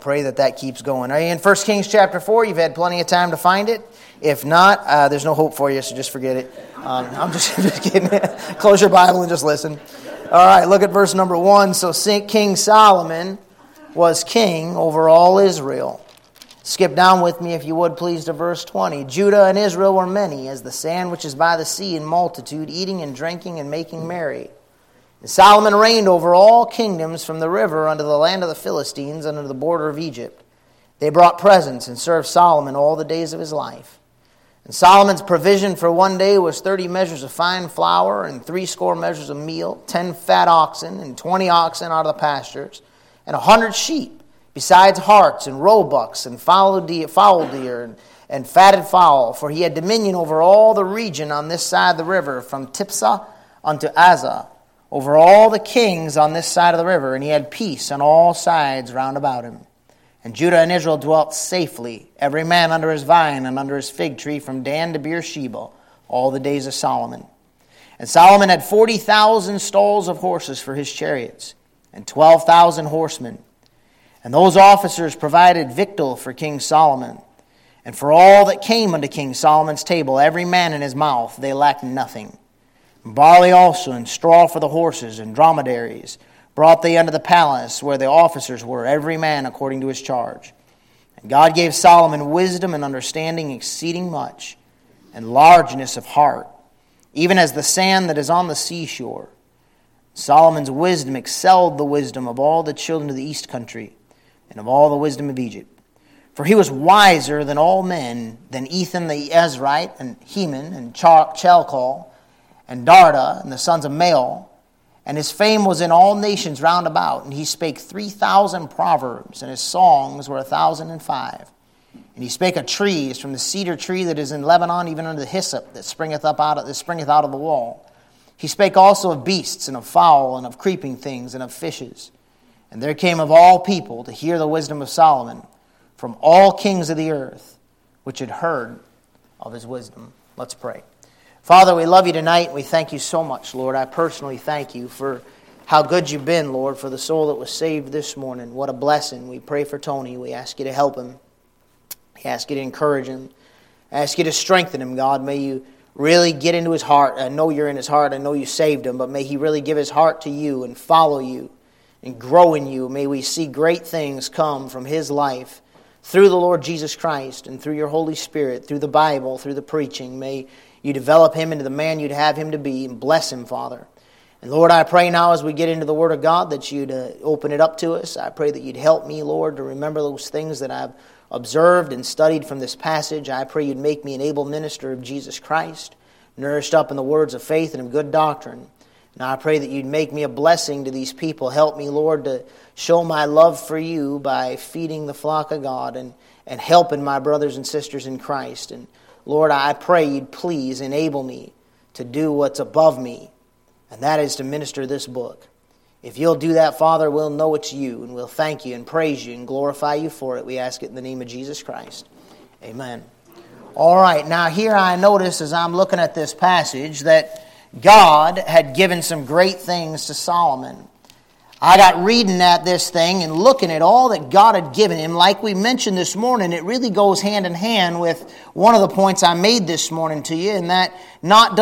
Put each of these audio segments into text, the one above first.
Pray that keeps going. Are you in 1 Kings chapter 4? You've had plenty of time to find it. If not, there's no hope for you, so just forget it. I'm just kidding. Close your Bible and just listen. All right, look at verse number 1. So King Solomon was king over all Israel. Skip down with me, if you would, please, to verse 20. Judah and Israel were many, as the sand which is by the sea in multitude, eating and drinking and making merry. And Solomon reigned over all kingdoms from the river unto the land of the Philistines, unto the border of Egypt. They brought presents and served Solomon all the days of his life. And Solomon's provision for one day was 30 measures of fine flour, and 60 measures of meal, 10 fat oxen, and 20 oxen out of the pastures, and 100 sheep, besides harts and roebucks, and foul deer, and fatted fowl. For he had dominion over all the region on this side of the river, from Tiphsah unto Azza, over all the kings on this side of the river, and he had peace on all sides round about him. And Judah and Israel dwelt safely, every man under his vine and under his fig tree, from Dan to Beersheba, all the days of Solomon. And Solomon had 40,000 stalls of horses for his chariots, and 12,000 horsemen. And those officers provided victual for King Solomon. And for all that came unto King Solomon's table, every man in his mouth, they lacked nothing. Barley also and straw for the horses and dromedaries brought they unto the palace where the officers were, every man according to his charge. And God gave Solomon wisdom and understanding exceeding much, and largeness of heart, even as the sand that is on the seashore. Solomon's wisdom excelled the wisdom of all the children of the east country, and of all the wisdom of Egypt. For he was wiser than all men, than Ethan the Ezrite, and Heman, and Chalcol, and Darda, and the sons of Mael. And his fame was in all nations round about. And he spake 3,000 proverbs, and his songs were 1,005. And he spake of trees, from the cedar tree that is in Lebanon, even unto the hyssop that springeth out of the wall. He spake also of beasts, and of fowl, and of creeping things, and of fishes. And there came of all people to hear the wisdom of Solomon, from all kings of the earth, which had heard of his wisdom. Let's pray. Father, we love you tonight, and we thank you so much, Lord. I personally thank you for how good you've been, Lord, for the soul that was saved this morning. What a blessing. We pray for Tony. We ask you to help him. We ask you to encourage him. I ask you to strengthen him, God. May you really get into his heart. I know you're in his heart. I know you saved him, but may he really give his heart to you and follow you and grow in you. May we see great things come from his life through the Lord Jesus Christ and through your Holy Spirit, through the Bible, through the preaching. May you develop him into the man you'd have him to be, and bless him, Father. And Lord, I pray now as we get into the Word of God that you'd open it up to us. I pray that you'd help me, Lord, to remember those things that I've observed and studied from this passage. I pray you'd make me an able minister of Jesus Christ, nourished up in the words of faith and of good doctrine. And I pray that you'd make me a blessing to these people. Help me, Lord, to show my love for you by feeding the flock of God and helping my brothers and sisters in Christ. And Lord, I pray you'd please enable me to do what's above me, and that is to minister this book. If you'll do that, Father, we'll know it's you, and we'll thank you and praise you and glorify you for it. We ask it in the name of Jesus Christ. Amen. All right, now here I notice as I'm looking at this passage that God had given some great things to Solomon. I got reading at this thing and looking at all that God had given him. Like we mentioned this morning, it really goes hand in hand with one of the points I made this morning to you, and that not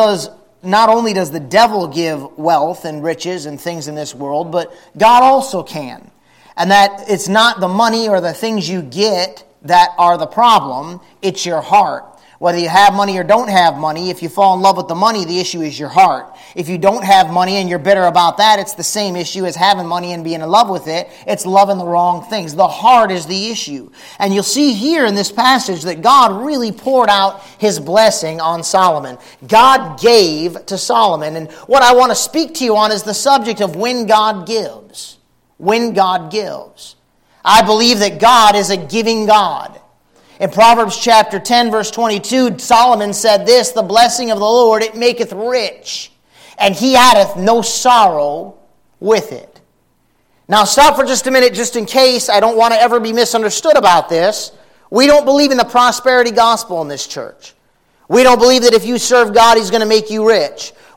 only does the devil give wealth and riches and things in this world, but God also can. And that it's not the money or the things you get that are the problem, it's your heart. Whether you have money or don't have money, if you fall in love with the money, the issue is your heart. If you don't have money and you're bitter about that, it's the same issue as having money and being in love with it. It's loving the wrong things. The heart is the issue. And you'll see here in this passage that God really poured out his blessing on Solomon. God gave to Solomon. And what I want to speak to you on is the subject of when God gives. When God gives. I believe that God is a giving God. In Proverbs chapter 10, verse 22, Solomon said this, "The blessing of the Lord, it maketh rich, and he addeth no sorrow with it." Now stop for just a minute, just in case I don't want to ever be misunderstood about this. We don't believe in the prosperity gospel in this church. We don't believe that if you serve God, he's going to make you rich.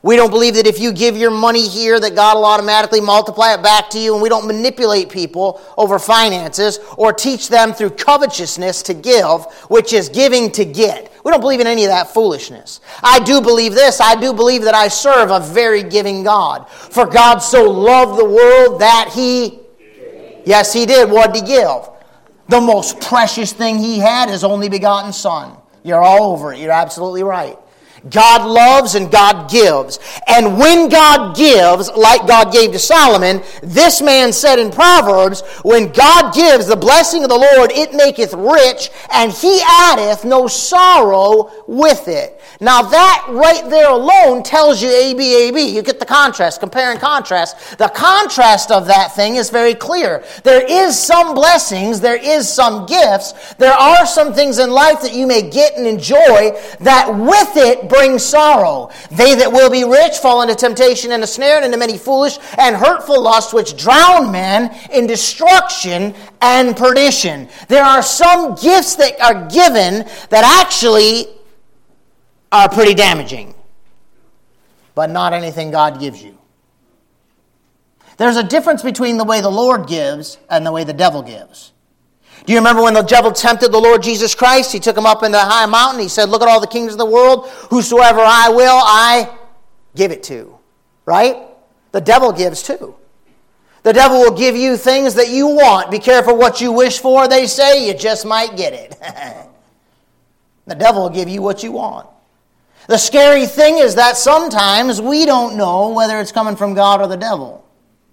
We don't believe that if you give your money here that God will automatically multiply it back to you, and we don't manipulate people over finances or teach them through covetousness to give, which is giving to get. We don't believe in any of that foolishness. I do believe this. I do believe that I serve a very giving God. For God so loved the world that He... Yes, He did. What did He give? The most precious thing He had, His only begotten Son. You're all over it. You're absolutely right. God loves and God gives. And when God gives, like God gave to Solomon, this man said in Proverbs, when God gives the blessing of the Lord, it maketh rich, and He addeth no sorrow with it. Now that right there alone tells you A-B. You get the contrast, compare and contrast. The contrast of that thing is very clear. There is some blessings, there is some gifts, there are some things in life that you may get and enjoy that with it bring sorrow. They that will be rich fall into temptation and a snare and into many foolish and hurtful lusts which drown men in destruction and perdition. There are some gifts that are given that actually are pretty damaging, but not anything God gives you. There's a difference between the way the Lord gives and the way the devil gives. Do you remember when the devil tempted the Lord Jesus Christ? He took him up into the high mountain. He said, look at all the kings of the world. Whosoever I will, I give it to. Right? The devil gives too. The devil will give you things that you want. Be careful what you wish for, they say. You just might get it. The devil will give you what you want. The scary thing is that sometimes we don't know whether it's coming from God or the devil.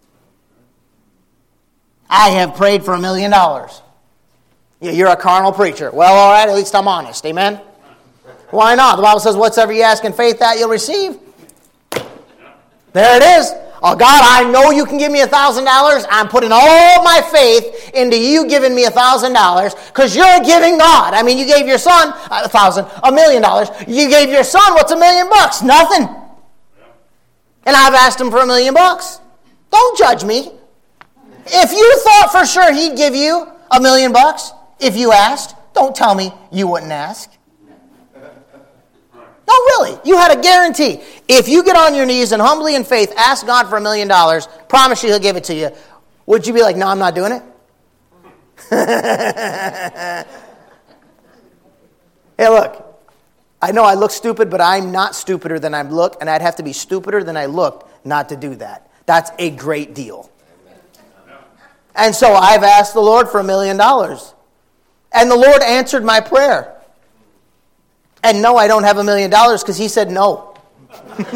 I have prayed for $1 million. You're a carnal preacher. Well, all right, at least I'm honest. Amen? Why not? The Bible says, whatsoever you ask in faith, that you'll receive. There it is. Oh, God, I know you can give me $1,000. I'm putting all my faith into you giving me $1,000 because you're a giving God. I mean, you gave your son $1 million. You gave your son, what's $1 million? Nothing. And I've asked him for $1 million. Don't judge me. If you thought for sure he'd give you $1 million if you asked, don't tell me you wouldn't ask. No, really. You had a guarantee. If you get on your knees and humbly in faith ask God for $1 million, promise you He'll give it to you, would you be like, no, I'm not doing it? Hey, look. I know I look stupid, but I'm not stupider than I look, and I'd have to be stupider than I look not to do that. That's a great deal. And so I've asked the Lord for $1 million. And the Lord answered my prayer. And no, I don't have $1 million because He said no. That's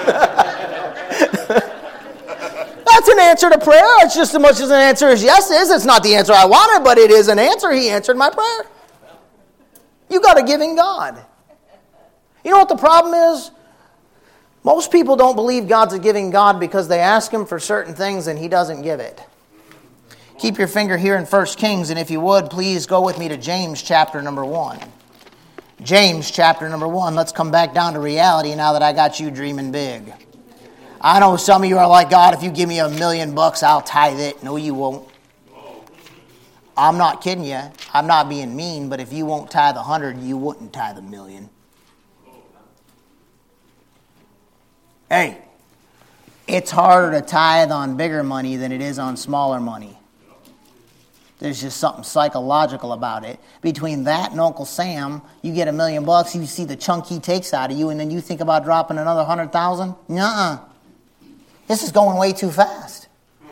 an answer to prayer. It's just as much as an answer as yes is. It's not the answer I wanted, but it is an answer. He answered my prayer. You got a giving God. You know what the problem is? Most people don't believe God's a giving God because they ask Him for certain things and He doesn't give it. Keep your finger here in 1 Kings, and if you would, please go with me to James chapter number 1. James chapter number 1. Let's come back down to reality now that I got you dreaming big. I know some of you are like, God, if you give me $1 million, I'll tithe it. No, you won't. I'm not kidding you. I'm not being mean, but if you won't tithe 100, you wouldn't tithe $1 million. Hey, it's harder to tithe on bigger money than it is on smaller money. There's just something psychological about it. Between that and Uncle Sam, you get $1 million, you see the chunk he takes out of you, and then you think about dropping another 100,000? Nuh-uh. This is going way too fast.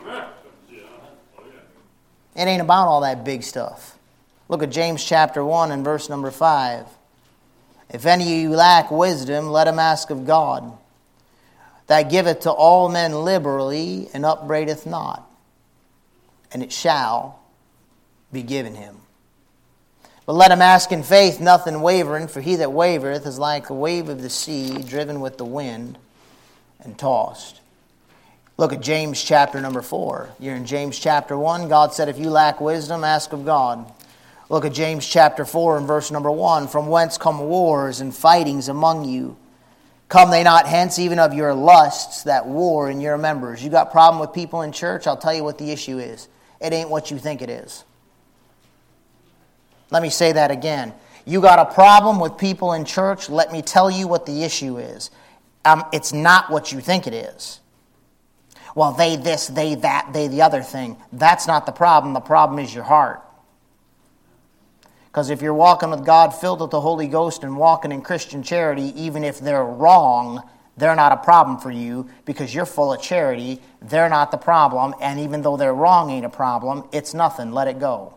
It ain't about all that big stuff. Look at James chapter 1 and verse number 5. If any of you lack wisdom, let him ask of God, that giveth to all men liberally and upbraideth not, and it shall be given him. But let him ask in faith, nothing wavering, for he that wavereth is like a wave of the sea, driven with the wind and tossed. Look at James chapter number 4. You're in James chapter 1. God said, if you lack wisdom, ask of God. Look at James chapter 4 and verse number 1. From whence come wars and fightings among you? Come they not hence even of your lusts that war in your members? You got a problem with people in church? I'll tell you what the issue is. It ain't what you think it is. Let me say that again. You got a problem with people in church? Let me tell you what the issue is. It's not what you think it is. Well, they this, they that, they the other thing. That's not the problem. The problem is your heart. Because if you're walking with God, filled with the Holy Ghost, and walking in Christian charity, even if they're wrong, they're not a problem for you because you're full of charity. They're not the problem. And even though they're wrong ain't a problem, it's nothing. Let it go.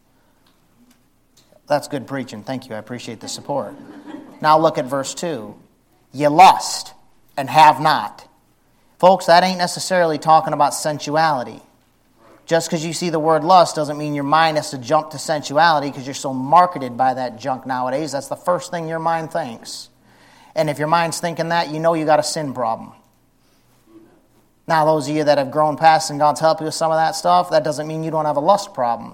That's good preaching. Thank you. I appreciate the support. Now look at verse 2. You lust and have not. Folks, that ain't necessarily talking about sensuality. Just because you see the word lust doesn't mean your mind has to jump to sensuality because you're so marketed by that junk nowadays. That's the first thing your mind thinks. And if your mind's thinking that, you know you got a sin problem. Now, those of you that have grown past and God's helped you with some of that stuff, that doesn't mean you don't have a lust problem.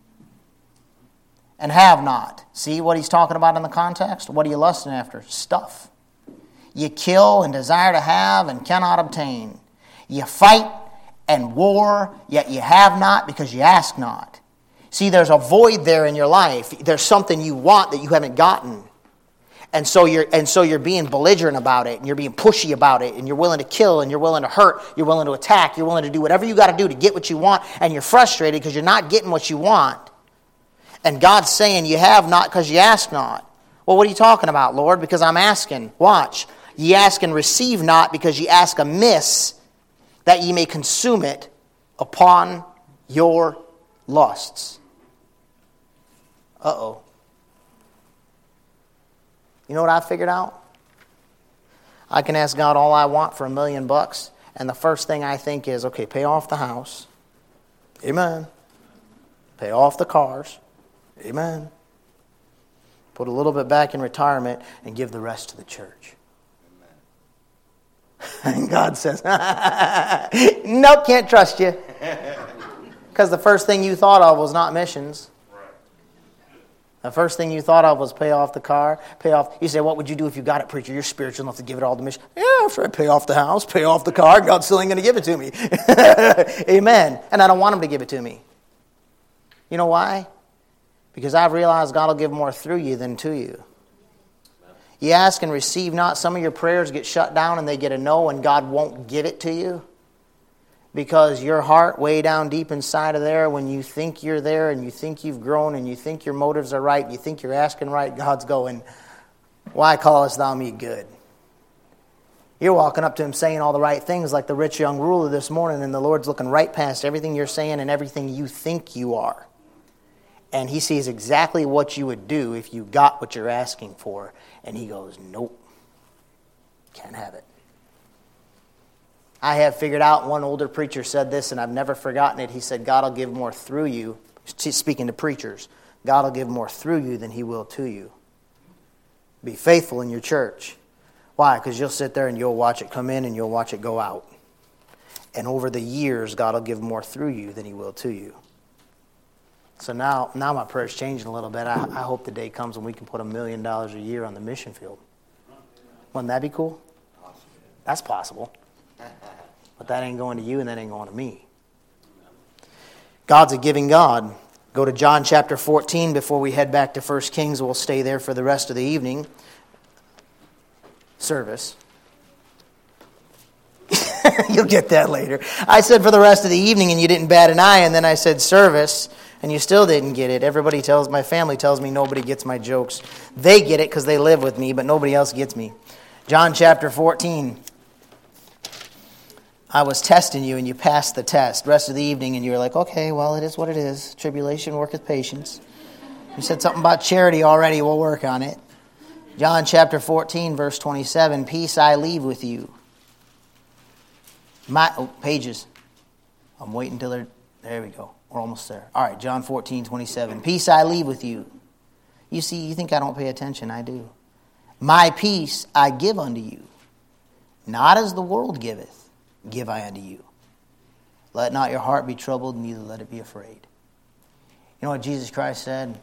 And have not. See what he's talking about in the context? What are you lusting after? Stuff. You kill and desire to have and cannot obtain. You fight and war, yet you have not because you ask not. See, there's a void there in your life. There's something you want that you haven't gotten. And so you're being belligerent about it, and you're being pushy about it, and you're willing to kill, and you're willing to hurt, you're willing to attack, you're willing to do whatever you got to do to get what you want, and you're frustrated because you're not getting what you want. And God's saying you have not because you ask not. Well, what are you talking about, Lord? Because I'm asking. Watch. Ye ask and receive not because ye ask amiss, that ye may consume it upon your lusts. Uh-oh. You know what I figured out? I can ask God all I want for $1 million, and the first thing I think is, okay, pay off the house. Amen. Pay off the cars. Amen. Put a little bit back in retirement and give the rest to the church. And God says, nope, can't trust you. Because the first thing you thought of was not missions. The first thing you thought of was pay off the car, pay off. You say, what would you do if you got it, preacher? You're spiritual enough to give it all to mission. Yeah, sure, pay off the house, pay off the car. God's still ain't going to give it to me. Amen. And I don't want him to give it to me. You know why? Because I've realized God will give more through you than to you. You ask and receive not. Some of your prayers get shut down and they get a no, and God won't give it to you. Because your heart way down deep inside of there, when you think you're there and you think you've grown and you think your motives are right, you think you're asking right, God's going, why callest thou me good? You're walking up to him saying all the right things like the rich young ruler this morning, and the Lord's looking right past everything you're saying and everything you think you are. And he sees exactly what you would do if you got what you're asking for. And he goes, nope, can't have it. I have figured out, one older preacher said this, and I've never forgotten it. He said, God will give more through you. Speaking to preachers, God will give more through you than he will to you. Be faithful in your church. Why? Because you'll sit there and you'll watch it come in and you'll watch it go out. And over the years, God will give more through you than he will to you. So now my prayer's changing a little bit. I hope the day comes when we can put $1 million a year on the mission field. Wouldn't that be cool? That's possible. But that ain't going to you and that ain't going to me. God's a giving God. Go to John chapter 14 before we head back to 1 Kings. We'll stay there for the rest of the evening service. You'll get that later. I said for the rest of the evening and you didn't bat an eye, and then I said service and you still didn't get it. My family tells me nobody gets my jokes. They get it because they live with me, but nobody else gets me. John chapter 14. I was testing you and you passed the test. Rest of the evening and you were like, okay, well, it is what it is. Tribulation worketh patience. You said something about charity already. We'll work on it. John chapter 14, verse 27. Peace I leave with you. Pages. I'm waiting till they're... There we go. We're almost there. All right, John 14, 27. Peace I leave with you. You see, you think I don't pay attention. I do. My peace I give unto you. Not as the world giveth, give I unto you. Let not your heart be troubled, neither let it be afraid. You know what Jesus Christ said?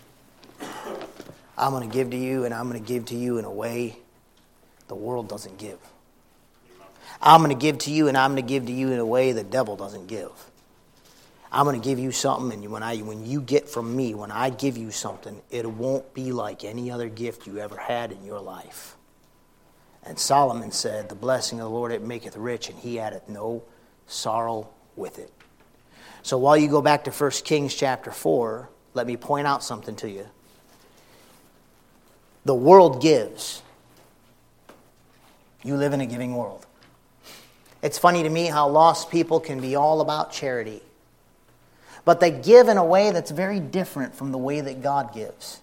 I'm going to give to you, and I'm going to give to you in a way the world doesn't give. I'm going to give to you, and I'm going to give to you in a way the devil doesn't give. I'm going to give you something, and when you get from me, when I give you something, it won't be like any other gift you ever had in your life. And Solomon said, the blessing of the Lord, it maketh rich, and he addeth no sorrow with it. So while you go back to 1 Kings chapter 4, let me point out something to you. The world gives. You live in a giving world. It's funny to me how lost people can be all about charity. But they give in a way that's very different from the way that God gives.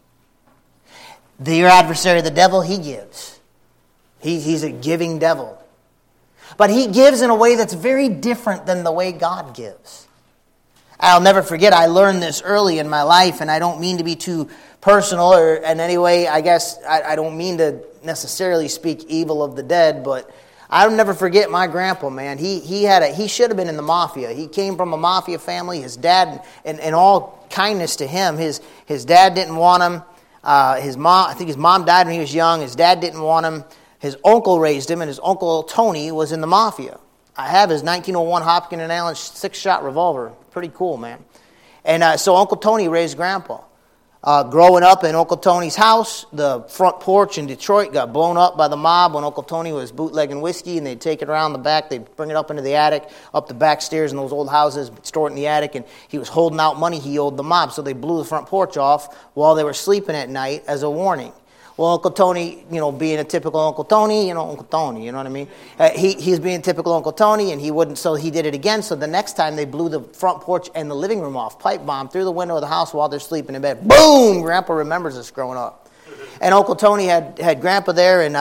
Your adversary, the devil, he gives. He's a giving devil. But he gives in a way that's very different than the way God gives. I'll never forget, I learned this early in my life, and I don't mean to be too personal, or in any way, I guess, I don't mean to necessarily speak evil of the dead, but I'll never forget my grandpa, man. He should have been in the mafia. He came from a mafia family. His dad, in all kindness to him, his dad didn't want him. I think his mom died when he was young. His dad didn't want him. His uncle raised him, and his uncle Tony was in the mafia. I have his 1901 Hopkins & Allen 6-shot revolver. Pretty cool, man. And so Uncle Tony raised Grandpa. Growing up in Uncle Tony's house, the front porch in Detroit got blown up by the mob when Uncle Tony was bootlegging whiskey, and they'd take it around the back, they'd bring it up into the attic, up the back stairs in those old houses, store it in the attic, and he was holding out money he owed the mob, so they blew the front porch off while they were sleeping at night as a warning. Well, Uncle Tony, being a typical Uncle Tony, Uncle Tony, you know what I mean? He's being typical Uncle Tony, and he wouldn't, so he did it again. So the next time they blew the front porch and the living room off, pipe bomb through the window of the house while they're sleeping in bed. Boom! Grandpa remembers this growing up. And Uncle Tony had Grandpa there, and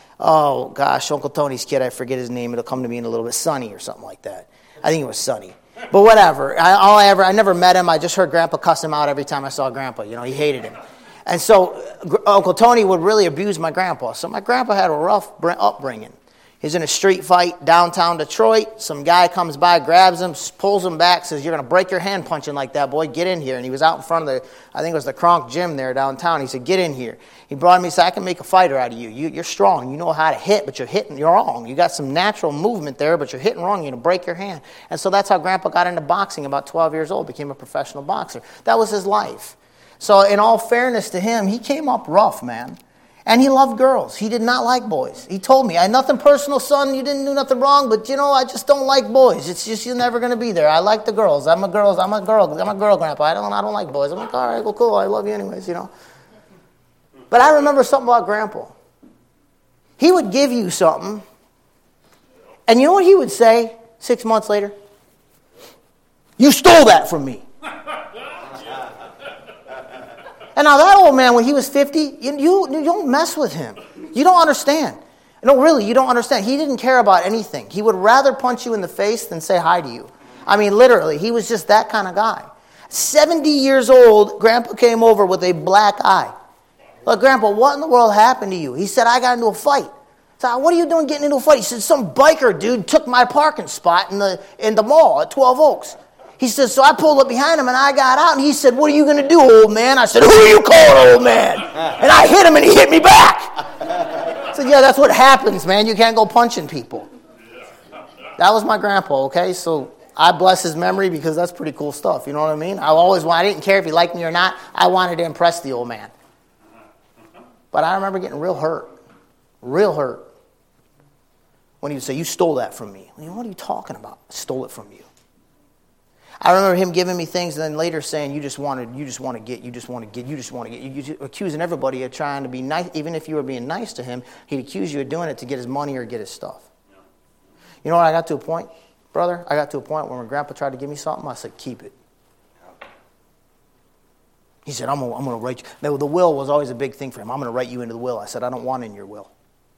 Uncle Tony's kid, I forget his name. It'll come to me in a little bit. Sonny or something like that. I think it was Sonny. But whatever. I never met him. I just heard Grandpa cuss him out every time I saw Grandpa. He hated him. And so Uncle Tony would really abuse my grandpa. So my grandpa had a rough upbringing. He's in a street fight downtown Detroit. Some guy comes by, grabs him, pulls him back, says, "You're going to break your hand punching like that, boy. Get in here." And he was out in front of I think it was the Kronk gym there downtown. He said, "Get in here." He brought me, he said, "I can make a fighter out of you. You're strong. You know how to hit, but you're wrong. You got some natural movement there, but you're hitting wrong. You're going to break your hand." And so that's how Grandpa got into boxing about 12 years old, became a professional boxer. That was his life. So in all fairness to him, he came up rough, man. And he loved girls. He did not like boys. He told me, "I had nothing personal, son. You didn't do nothing wrong, but I just don't like boys. It's just you're never going to be there. I like the girls. I'm a girl, grandpa. I don't like boys." I'm like, "All right, well, cool. I love you anyways, But I remember something about Grandpa. He would give you something, and you know what he would say 6 months later? "You stole that from me." And now that old man, when he was 50, you don't mess with him. You don't understand. No, really, you don't understand. He didn't care about anything. He would rather punch you in the face than say hi to you. I mean, literally, he was just that kind of guy. 70 years old, Grandpa came over with a black eye. "Look, Grandpa, what in the world happened to you?" He said, "I got into a fight." So, "What are you doing getting into a fight?" He said, "Some biker dude took my parking spot in the mall at 12 Oaks. He says, so I pulled up behind him and I got out, and he said, 'What are you going to do, old man?' I said, 'Who are you calling, old man?' And I hit him and he hit me back." I said, "Yeah, that's what happens, man. You can't go punching people." That was my grandpa, okay? So I bless his memory because that's pretty cool stuff. You know what I mean? I didn't care if he liked me or not. I wanted to impress the old man. But I remember getting real hurt, when he would say, "You stole that from me." What are you talking about? "I stole it from you." I remember him giving me things and then later saying, you just want to get, you accusing everybody of trying to be nice. Even if you were being nice to him, he'd accuse you of doing it to get his money or get his stuff. Yeah. You know what, I got to a point, brother? I got to a point where when Grandpa tried to give me something, I said, "Keep it." He said, I'm going to write you. The will was always a big thing for him. "I'm going to write you into the will." I said, "I don't want it in your will."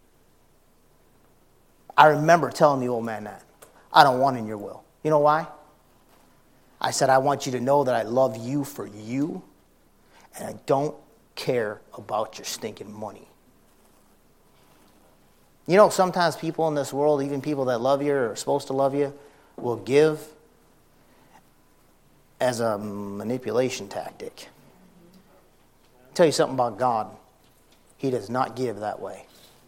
I remember telling the old man that. "I don't want it in your will." You know why? I said, "I want you to know that I love you for you, and I don't care about your stinking money." Sometimes people in this world, even people that love you or are supposed to love you, will give as a manipulation tactic. I'll tell you something about God. He does not give that way.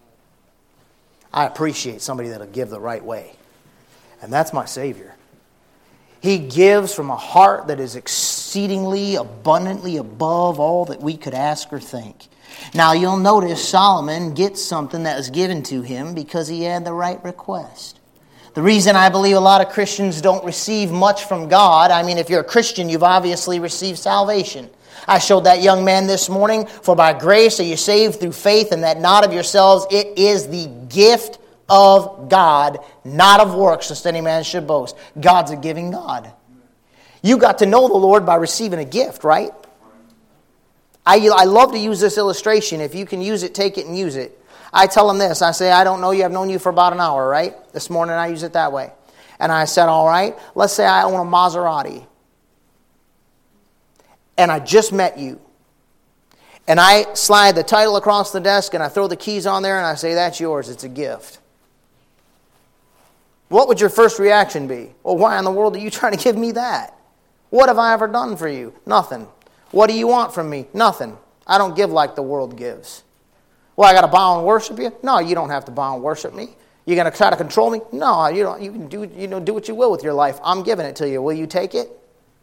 I appreciate somebody that'll give the right way, and that's my Savior. He gives from a heart that is exceedingly abundantly above all that we could ask or think. Now you'll notice Solomon gets something that was given to him because he had the right request. The reason I believe a lot of Christians don't receive much from God, I mean, if you're a Christian, you've obviously received salvation. I showed that young man this morning, for by grace are you saved through faith, and that not of yourselves, it is the gift of God, not of works, lest any man should boast. God's a giving God. You got to know the Lord by receiving a gift, right? I love to use this illustration. If you can use it, take it and use it. I tell them this. I say, I don't know you. I've known you for about an hour, right? This morning I use it that way. And I said, all right, let's say I own a Maserati. And I just met you. And I slide the title across the desk and I throw the keys on there and I say, that's yours. It's a gift. What would your first reaction be? Well, why in the world are you trying to give me that? What have I ever done for you? Nothing. What do you want from me? Nothing. I don't give like the world gives. Well, I got to bow and worship you? No, you don't have to bow and worship me. You're going to try to control me? No, you don't. You can do what you will with your life. I'm giving it to you. Will you take it?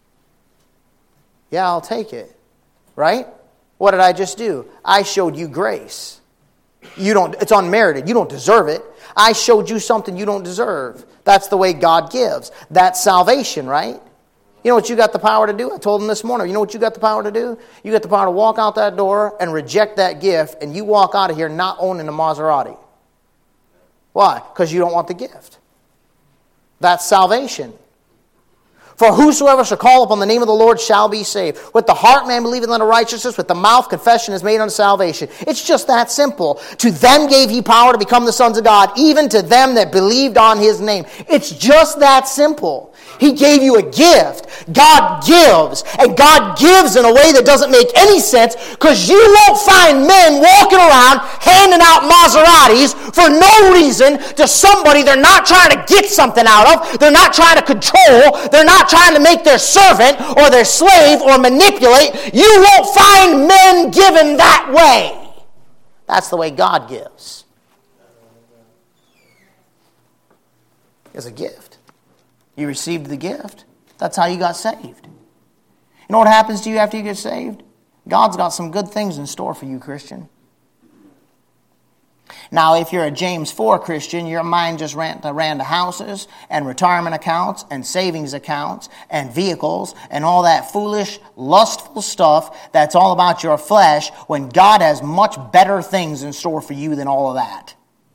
Yeah, I'll take it. Right? What did I just do? I showed you grace. It's unmerited. You don't deserve it. I showed you something you don't deserve. That's the way God gives. That's salvation, right? You know what you got the power to do? I told him this morning. You know what you got the power to do? You got the power to walk out that door and reject that gift, and you walk out of here not owning a Maserati. Why? Because you don't want the gift. That's salvation. For whosoever shall call upon the name of the Lord shall be saved. With the heart man believeth unto righteousness, with the mouth confession is made unto salvation. It's just that simple. To them gave he power to become the sons of God, even to them that believed on his name. It's just that simple. He gave you a gift. God gives. And God gives in a way that doesn't make any sense, because you won't find men walking around handing out Maseratis for no reason to somebody they're not trying to get something out of. They're not trying to control. They're not trying to make their servant or their slave or manipulate. You won't find men given that way. That's the way God gives. It's a gift. You received the gift. That's how you got saved. You know what happens to you after you get saved? God's got some good things in store for you, Christian. Now, if you're a James 4 Christian, your mind just ran to houses and retirement accounts and savings accounts and vehicles and all that foolish, lustful stuff that's all about your flesh, when God has much better things in store for you than all of that.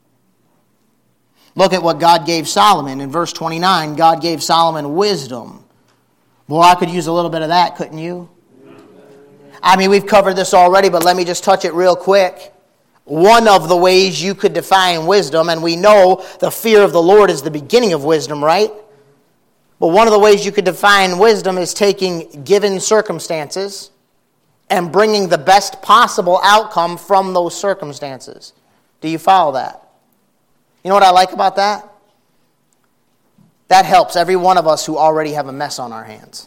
Look at what God gave Solomon. In verse 29, God gave Solomon wisdom. Boy, I could use a little bit of that, couldn't you? I mean, we've covered this already, but let me just touch it real quick. One of the ways you could define wisdom, and we know the fear of the Lord is the beginning of wisdom, right? But one of the ways you could define wisdom is taking given circumstances and bringing the best possible outcome from those circumstances. Do you follow that? You know what I like about that? That helps every one of us who already have a mess on our hands.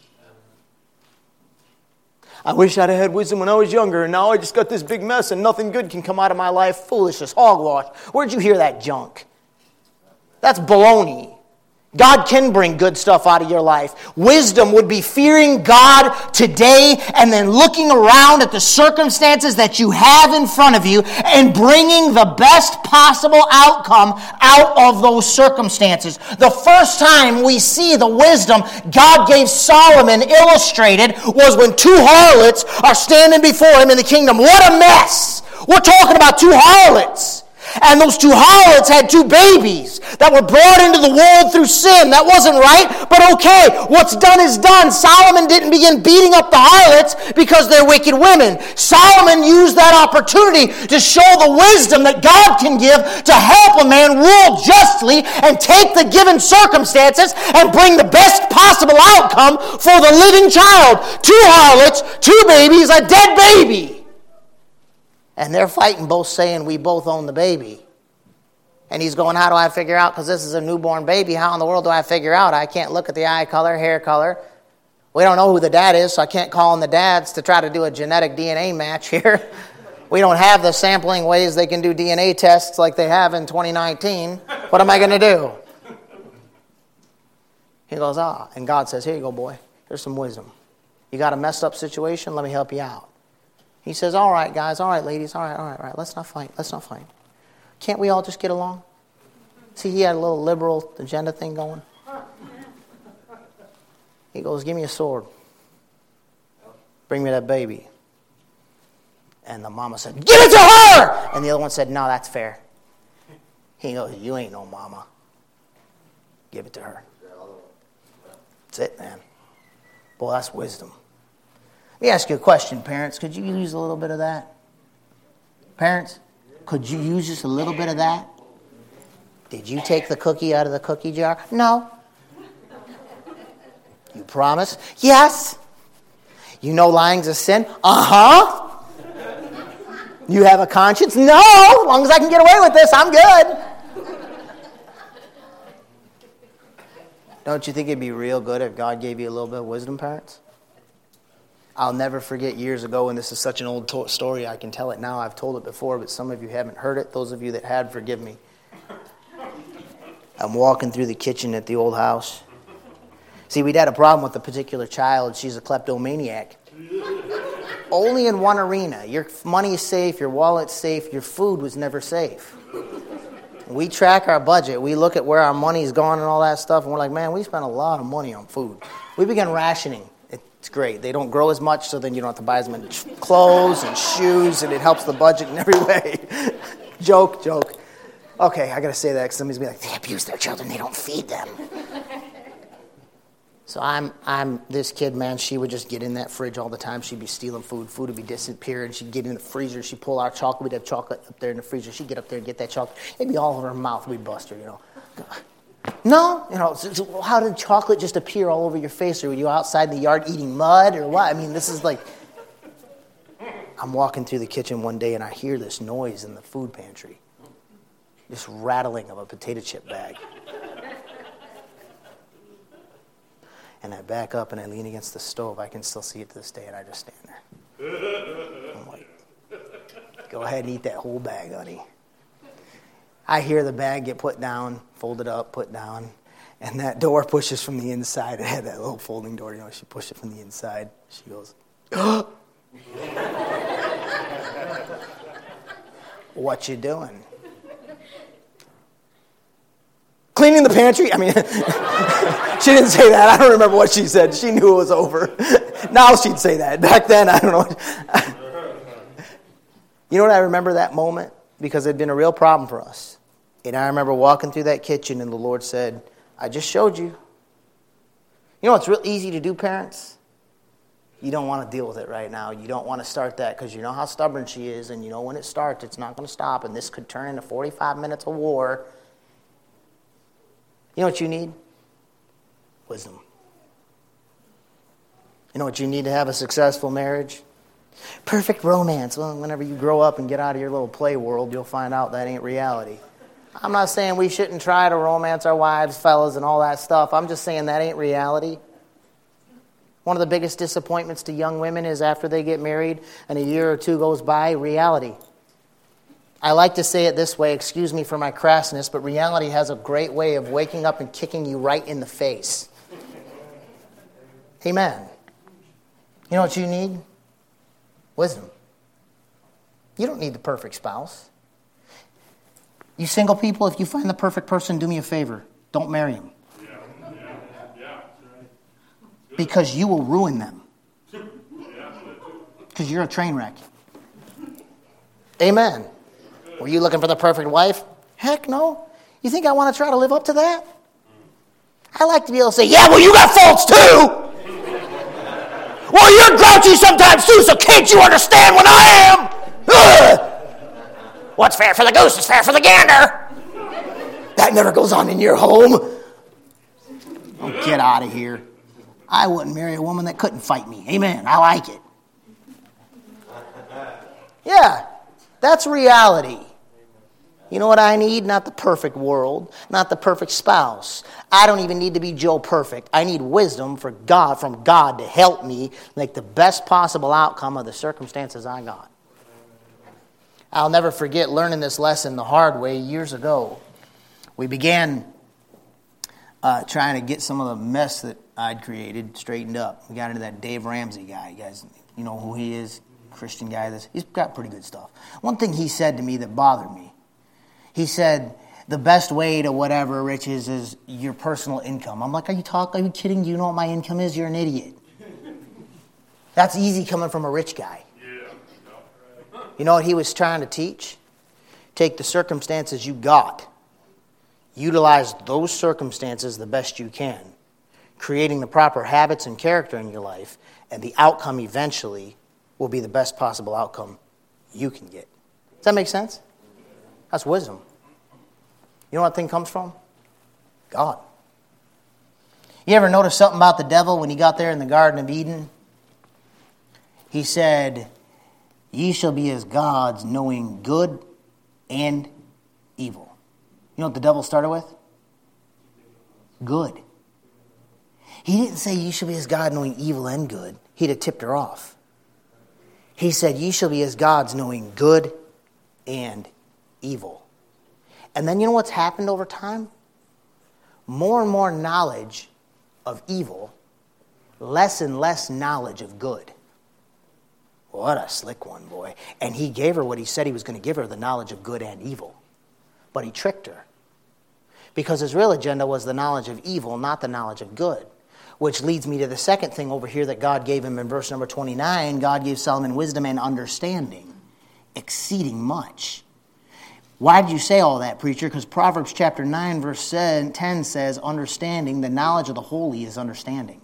I wish I'd have had wisdom when I was younger, and now I just got this big mess and nothing good can come out of my life. Foolishness, hogwash. Where'd you hear that junk? That's baloney. God can bring good stuff out of your life. Wisdom would be fearing God today and then looking around at the circumstances that you have in front of you and bringing the best possible outcome out of those circumstances. The first time we see the wisdom God gave Solomon illustrated was when two harlots are standing before him in the kingdom. What a mess! We're talking about two harlots. And those two harlots had two babies that were brought into the world through sin. That wasn't right, but okay, what's done is done. Solomon didn't begin beating up the harlots because they're wicked women. Solomon used that opportunity to show the wisdom that God can give to help a man rule justly and take the given circumstances and bring the best possible outcome for the living child. Two harlots, two babies, a dead baby. And they're fighting, both saying we both own the baby. And he's going, how do I figure out? Because this is a newborn baby. How in the world do I figure out? I can't look at the eye color, hair color. We don't know who the dad is, so I can't call on the dads to try to do a genetic DNA match here. We don't have the sampling ways they can do DNA tests like they have in 2019. What am I going to do? He goes, and God says, here you go, boy. Here's some wisdom. You got a messed up situation? Let me help you out. He says, all right, guys, all right, ladies, all right, let's not fight. Can't we all just get along? See, he had a little liberal agenda thing going. He goes, give me a sword. Bring me that baby. And the mama said, give it to her! And the other one said, no, that's fair. He goes, you ain't no mama. Give it to her. That's it, man. Boy, that's wisdom. Let me ask you a question, parents. Could you use a little bit of that? Parents, could you use just a little bit of that? Did you take the cookie out of the cookie jar? No. You promise? Yes. You know lying's a sin? Uh-huh. You have a conscience? No. As long as I can get away with this, I'm good. Don't you think it'd be real good if God gave you a little bit of wisdom, parents? I'll never forget years ago, and this is such an old story, I can tell it now. I've told it before, but some of you haven't heard it. Those of you that had, forgive me. I'm walking through the kitchen at the old house. See, we'd had a problem with a particular child. She's a kleptomaniac. Only in one arena. Your money is safe, your wallet's safe, your food was never safe. We track our budget. We look at where our money's gone and all that stuff, and we're like, man, we spent a lot of money on food. We began rationing. It's great. They don't grow as much, so then you don't have to buy as many clothes and shoes, and it helps the budget in every way. Joke. Okay, I got to say that because somebody's going to be like, they abuse their children. They don't feed them. So I'm this kid, man. She would just get in that fridge all the time. She'd be stealing food. Food would be disappearing. She'd get in the freezer. She'd pull out chocolate. We'd have chocolate up there in the freezer. She'd get up there and get that chocolate. It'd be all over her mouth. We'd bust her, No, so how did chocolate just appear all over your face? Or were you outside in the yard eating mud or what? I mean, this is like... I'm walking through the kitchen one day and I hear this noise in the food pantry. This rattling of a potato chip bag. And I back up and I lean against the stove. I can still see it to this day, and I just stand there. I'm like, go ahead and eat that whole bag, honey. I hear the bag get put down, folded up, put down, and that door pushes from the inside. It had that little folding door, she pushed it from the inside. She goes, what you doing? Cleaning the pantry? I mean, she didn't say that. I don't remember what she said. She knew it was over. Now she'd say that. Back then, I don't know. You know what I remember that moment? Because it had been a real problem for us. And I remember walking through that kitchen and the Lord said, I just showed you. You know what's real easy to do, parents? You don't want to deal with it right now. You don't want to start that because you know how stubborn she is, and you know when it starts, it's not going to stop, and this could turn into 45 minutes of war. You know what you need? Wisdom. You know what you need to have a successful marriage? Perfect romance. Well, whenever you grow up and get out of your little play world, you'll find out that ain't reality. I'm not saying we shouldn't try to romance our wives, fellas, and all that stuff. I'm just saying that ain't reality. One of the biggest disappointments to young women is after they get married and a year or two goes by, reality. I like to say it this way, excuse me for my crassness, but reality has a great way of waking up and kicking you right in the face. Amen. You know what you need? Wisdom. You don't need the perfect spouse. You single people, if you find the perfect person, do me a favor. Don't marry him. Because you will ruin them. Because you're a train wreck. Amen. Were you looking for the perfect wife? Heck no. You think I want to try to live up to that? I like to be able to say, yeah, well, you got faults too. Well, you're grouchy sometimes too, so can't you understand when I am? Ugh. What's fair for the goose is fair for the gander. That never goes on in your home. Oh, get out of here. I wouldn't marry a woman that couldn't fight me. Amen. I like it. Yeah. That's reality. You know what I need? Not the perfect world, not the perfect spouse. I don't even need to be Joe Perfect. I need wisdom from God to help me make the best possible outcome of the circumstances I got. I'll never forget learning this lesson the hard way years ago. We began trying to get some of the mess that I'd created straightened up. We got into that Dave Ramsey guy. You guys, you know who he is? Christian guy. He's got pretty good stuff. One thing he said to me that bothered me, he said, the best way to whatever riches is your personal income. I'm like, are you kidding? Do you know what my income is? You're an idiot. That's easy coming from a rich guy. You know what he was trying to teach? Take the circumstances you got. Utilize those circumstances the best you can, creating the proper habits and character in your life, and the outcome eventually will be the best possible outcome you can get. Does that make sense? That's wisdom. You know what that thing comes from? God. You ever notice something about the devil when he got there in the Garden of Eden? He said, ye shall be as gods, knowing good and evil. You know what the devil started with? Good. He didn't say ye shall be as God, knowing evil and good. He'd have tipped her off. He said, ye shall be as gods, knowing good and evil. And then you know what's happened over time? More and more knowledge of evil, less and less knowledge of good. What a slick one, boy. And he gave her what he said he was going to give her, the knowledge of good and evil. But he tricked her. Because his real agenda was the knowledge of evil, not the knowledge of good. Which leads me to the second thing over here that God gave him in verse number 29. God gave Solomon wisdom and understanding, exceeding much. Why did you say all that, preacher? Because Proverbs chapter 9, verse 10 says, understanding, the knowledge of the holy is understanding.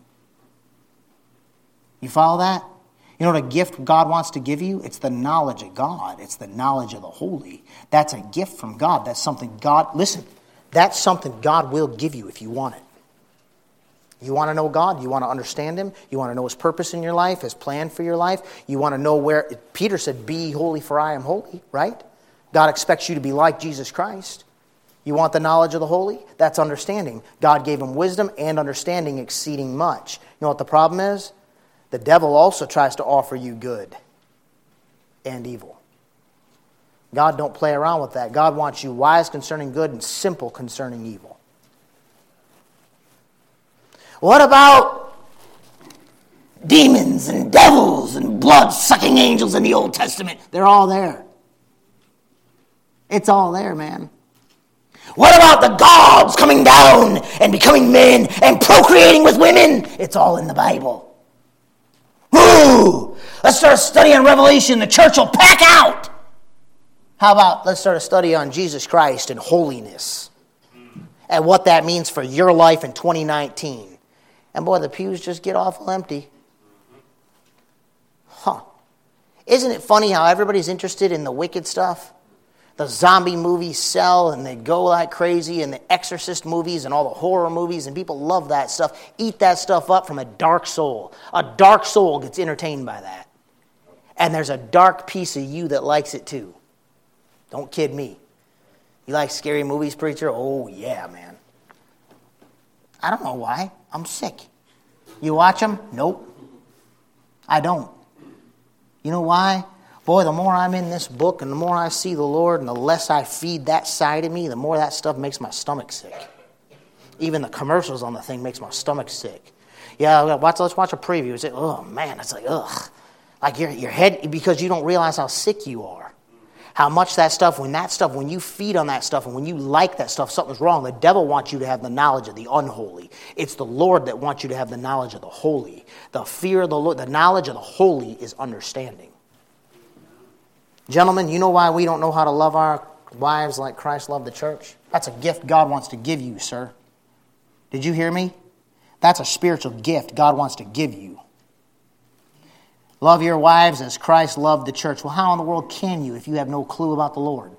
You follow that? You know what a gift God wants to give you? It's the knowledge of God. It's the knowledge of the holy. That's a gift from God. That's something God, listen, that's something God will give you if you want it. You want to know God? You want to understand Him? You want to know His purpose in your life, His plan for your life? You want to know where, Peter said, be ye holy for I am holy, right? God expects you to be like Jesus Christ. You want the knowledge of the holy? That's understanding. God gave him wisdom and understanding exceeding much. You know what the problem is? The devil also tries to offer you good and evil. God don't play around with that. God wants you wise concerning good and simple concerning evil. What about demons and devils and blood-sucking angels in the Old Testament? They're all there. It's all there, man. What about the gods coming down and becoming men and procreating with women? It's all in the Bible. Ooh, let's start a study on Revelation. The church will pack out. How about let's start a study on Jesus Christ and holiness and what that means for your life in 2019. And boy, the pews just get awful empty. Huh. Isn't it funny how everybody's interested in the wicked stuff? The zombie movies sell and they go like crazy, and the Exorcist movies and all the horror movies, and people love that stuff. Eat that stuff up from a dark soul. A dark soul gets entertained by that. And there's a dark piece of you that likes it too. Don't kid me. You like scary movies, preacher? Oh, yeah, man. I don't know why. I'm sick. You watch them? Nope. I don't. You know why? Boy, the more I'm in this book and the more I see the Lord and the less I feed that side of me, the more that stuff makes my stomach sick. Even the commercials on the thing makes my stomach sick. Yeah, let's watch a preview. It's like, oh man, it's like, ugh. Like your head, because you don't realize how sick you are. How much that stuff, when you feed on that stuff and when you like that stuff, something's wrong. The devil wants you to have the knowledge of the unholy. It's the Lord that wants you to have the knowledge of the holy. The fear of the Lord, the knowledge of the holy is understanding. Gentlemen, you know why we don't know how to love our wives like Christ loved the church? That's a gift God wants to give you, sir. Did you hear me? That's a spiritual gift God wants to give you. Love your wives as Christ loved the church. Well, how in the world can you if you have no clue about the Lord?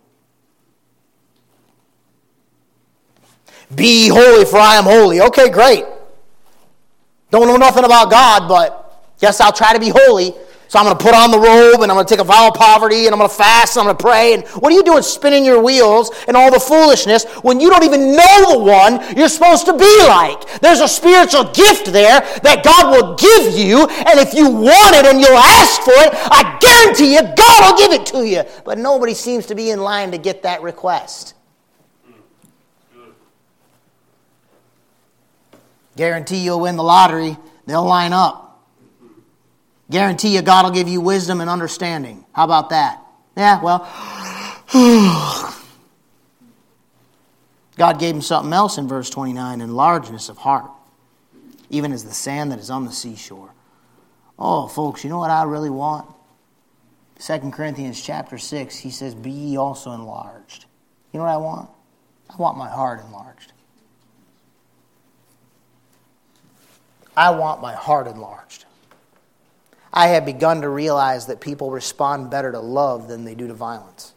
Be holy, for I am holy. Okay, great. Don't know nothing about God, but yes, I'll try to be holy. So I'm going to put on the robe, and I'm going to take a vow of poverty, and I'm going to fast, and I'm going to pray. And what are you doing spinning your wheels and all the foolishness when you don't even know the one you're supposed to be like? There's a spiritual gift there that God will give you, and if you want it and you'll ask for it, I guarantee you God will give it to you. But nobody seems to be in line to get that request. Guarantee you'll win the lottery. They'll line up. Guarantee you God will give you wisdom and understanding. How about that? Yeah, well, God gave him something else in verse 29, enlargedness of heart, even as the sand that is on the seashore. Oh, folks, you know what I really want? 2 Corinthians chapter 6, he says, be ye also enlarged. You know what I want? I want my heart enlarged. I want my heart enlarged. I have begun to realize that people respond better to love than they do to violence.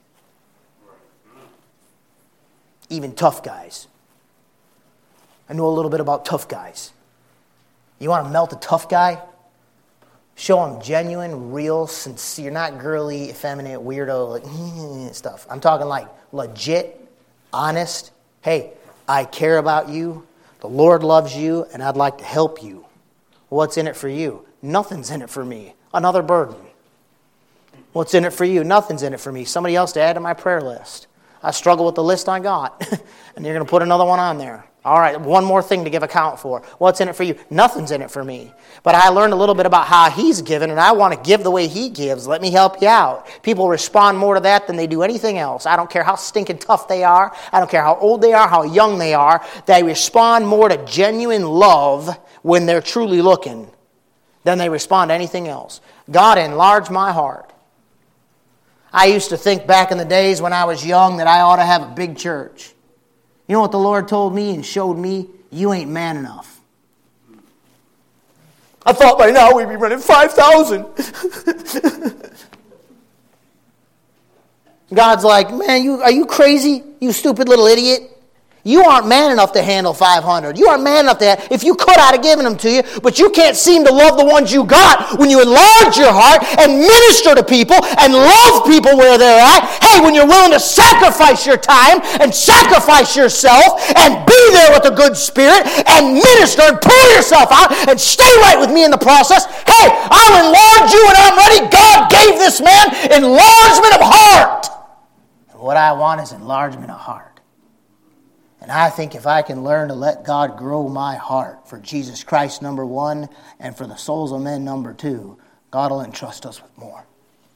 Even tough guys. I know a little bit about tough guys. You want to melt a tough guy? Show him genuine, real, sincere, not girly, effeminate, weirdo, like stuff. I'm talking like legit, honest. Hey, I care about you. The Lord loves you, and I'd like to help you. What's in it for you? Nothing's in it for me. Another burden. What's in it for you? Nothing's in it for me. Somebody else to add to my prayer list. I struggle with the list I got. And you're going to put another one on there. All right, one more thing to give account for. What's in it for you? Nothing's in it for me. But I learned a little bit about how he's given, and I want to give the way he gives. Let me help you out. People respond more to that than they do anything else. I don't care how stinking tough they are. I don't care how old they are, how young they are. They respond more to genuine love when they're truly looking than they respond to anything else. God enlarged my heart. I used to think back in the days when I was young that I ought to have a big church. You know what the Lord told me and showed me? You ain't man enough. I thought by now we'd be running 5,000. God's like, man, are you crazy? You stupid little idiot. You aren't man enough to handle 500. You aren't man enough to if you could, I'd have given them to you, but you can't seem to love the ones you got when you enlarge your heart and minister to people and love people where they're at. Hey, when you're willing to sacrifice your time and sacrifice yourself and be there with a good spirit and minister and pull yourself out and stay right with me in the process. Hey, I'll enlarge you when I'm ready. God gave this man enlargement of heart. And what I want is enlargement of heart. And I think if I can learn to let God grow my heart for Jesus Christ, number one, and for the souls of men, number two, God will entrust us with more.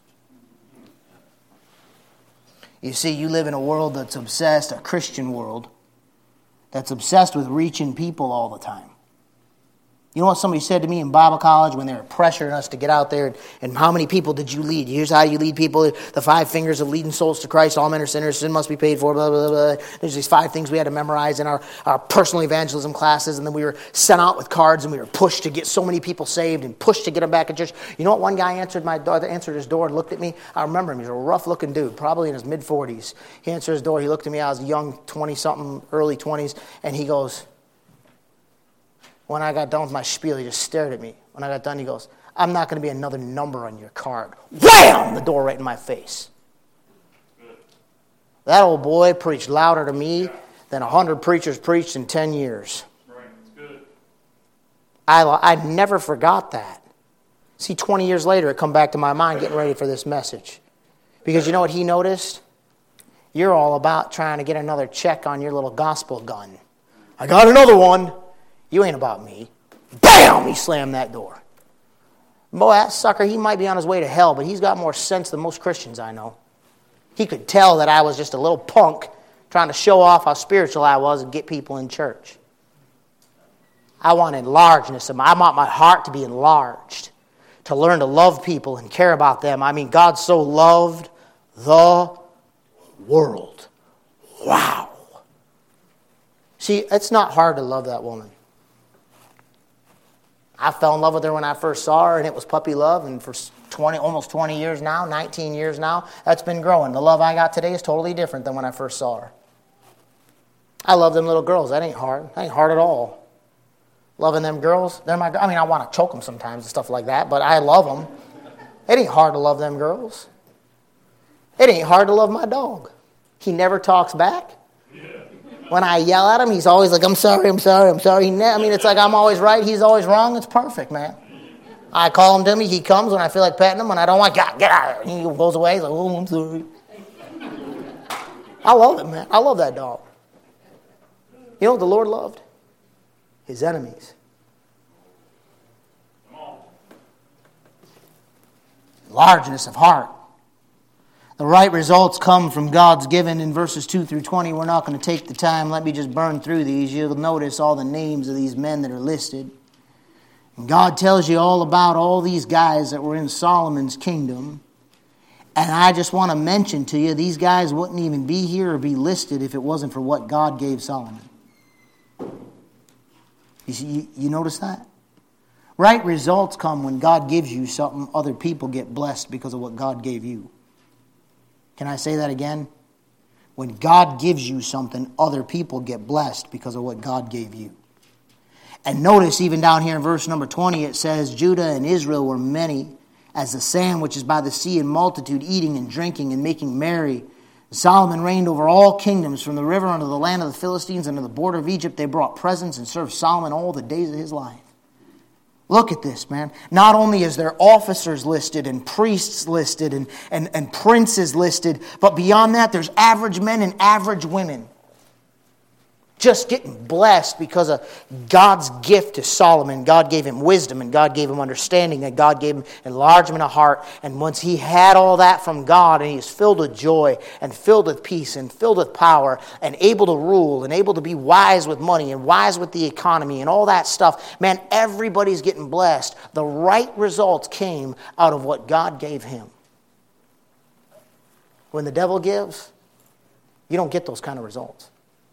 You see, you live in a world that's obsessed, a Christian world, that's obsessed with reaching people all the time. You know what somebody said to me in Bible college when they were pressuring us to get out there, and how many people did you lead? Here's how you lead people. The 5 fingers of leading souls to Christ. All men are sinners. Sin must be paid for. Blah, blah, blah. There's these 5 things we had to memorize in our personal evangelism classes, and then we were sent out with cards, and we were pushed to get so many people saved and pushed to get them back in church. You know what? One guy answered his door and looked at me. I remember him. He was a rough-looking dude, probably in his mid-40s. He answered his door. He looked at me. I was young, 20-something, early 20s, and he goes, when I got done with my spiel, he just stared at me. When I got done, he goes, I'm not going to be another number on your card. Wham! The door right in my face. That old boy preached louder to me than 100 preachers preached in 10 years. Right, it's good. I never forgot that. See, 20 years later, it come back to my mind getting ready for this message. Because you know what he noticed? You're all about trying to get another check on your little gospel gun. I got another one. You ain't about me. Bam! He slammed that door. Boy, that sucker, he might be on his way to hell, but he's got more sense than most Christians I know. He could tell that I was just a little punk trying to show off how spiritual I was and get people in church. I want enlargedness. I want my heart to be enlarged, to learn to love people and care about them. I mean, God so loved the world. Wow. See, it's not hard to love that woman. I fell in love with her when I first saw her, and it was puppy love. And for almost 20 years now, 19 years now, that's been growing. The love I got today is totally different than when I first saw her. I love them little girls. That ain't hard. That ain't hard at all. Loving them girls, I want to choke them sometimes and stuff like that, but I love them. It ain't hard to love them girls. It ain't hard to love my dog. He never talks back. When I yell at him, he's always like, I'm sorry. It's like I'm always right, he's always wrong. It's perfect, man. I call him to me, he comes when I feel like petting him. When I don't want, get out of here. He goes away, he's like, oh, I'm sorry. I love it, man. I love that dog. You know what the Lord loved? his enemies. Largeness of heart. The right results come from God's given in verses 2 through 20. We're not going to take the time. Let me just burn through these. You'll notice all the names of these men that are listed. And God tells you all about all these guys that were in Solomon's kingdom. And I just want to mention to you, these guys wouldn't even be here or be listed if it wasn't for what God gave Solomon. You notice that? Right results come when God gives you something, other people get blessed because of what God gave you. Can I say that again? When God gives you something, other people get blessed because of what God gave you. And notice even down here in verse number 20, it says, Judah and Israel were many as the sand which is by the sea, in multitude, eating and drinking and making merry. Solomon reigned over all kingdoms, from the river unto the land of the Philistines, unto the border of Egypt. They brought presents and served Solomon all the days of his life. Look at this, man. Not only is there officers listed and priests listed and princes listed, but beyond that, there's average men and average women. Just getting blessed because of God's gift to Solomon. God gave him wisdom, and God gave him understanding, and God gave him enlargement of heart. And once he had all that from God, and he is filled with joy, and filled with peace, and filled with power, and able to rule, and able to be wise with money, and wise with the economy, and all that stuff, man, everybody's getting blessed. The right results came out of what God gave him. When the devil gives, you don't get those kind of results.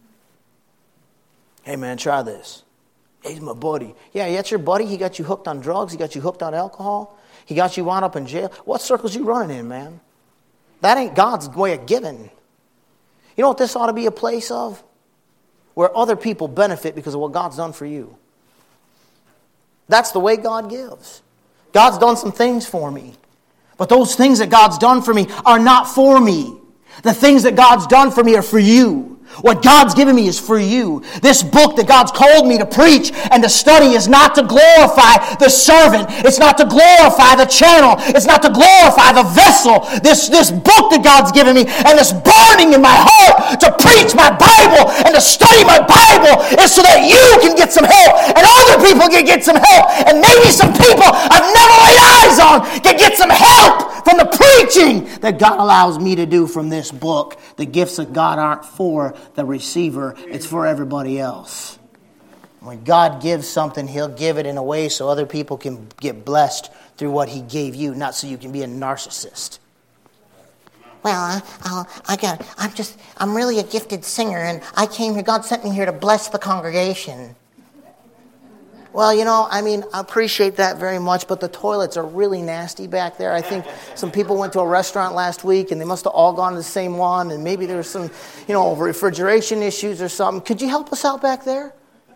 Hey, man, try this. He's my buddy. Yeah, that's your buddy. He got you hooked on drugs. He got you hooked on alcohol. He got you wound up in jail. What circles you running in, man? That ain't God's way of giving. You know what this ought to be a place of? Where other people benefit because of what God's done for you. That's the way God gives. God's done some things for me. But those things that God's done for me are not for me. The things that God's done for me are for you. What God's given me is for you. This book that God's called me to preach and to study is not to glorify the servant. It's not to glorify the channel. It's not to glorify the vessel. This book that God's given me and this burning in my heart to preach my Bible and to study my Bible is so that you can get some help and other people can get some help and maybe some people I've never laid eyes on can get some help from the preaching that God allows me to do from this book. The gifts of God aren't for the receiver, it's for everybody else. When God gives something, He'll give it in a way so other people can get blessed through what He gave you, not so you can be a narcissist. Well, I'm really a gifted singer, and I came here, God sent me here to bless the congregation. Well, I appreciate that very much, but the toilets are really nasty back there. I think some people went to a restaurant last week, and they must have all gone to the same one, and maybe there was some, refrigeration issues or something. Could you help us out back there?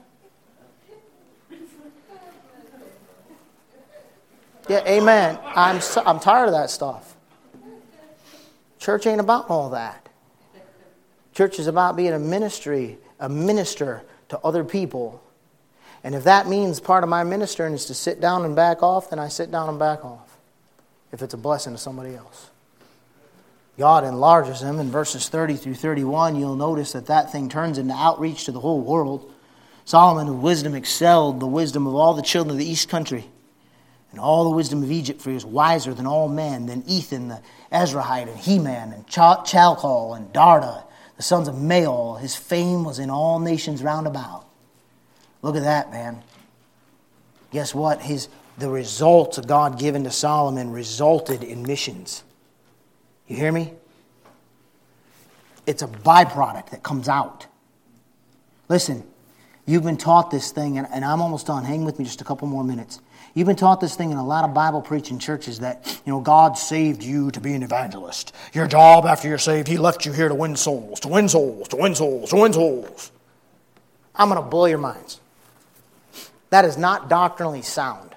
Yeah, amen. I'm tired of that stuff. Church ain't about all that. Church is about being a minister to other people. And if that means part of my ministering is to sit down and back off, then I sit down and back off. If it's a blessing to somebody else. God enlarges them. In verses 30 through 31, you'll notice that thing turns into outreach to the whole world. Solomon, with wisdom, excelled the wisdom of all the children of the east country, and all the wisdom of Egypt, for he was wiser than all men, than Ethan the Ezrahite, and Heman, and Chalcol, and Darda, the sons of Maol. His fame was in all nations round about. Look at that, man. Guess what? The results of God given to Solomon resulted in missions. You hear me? It's a byproduct that comes out. Listen, you've been taught this thing, and I'm almost done. Hang with me just a couple more minutes. You've been taught this thing in a lot of Bible preaching churches that, God saved you to be an evangelist. Your job after you're saved, He left you here to win souls, to win souls, to win souls, to win souls. I'm going to blow your minds. That is not doctrinally sound.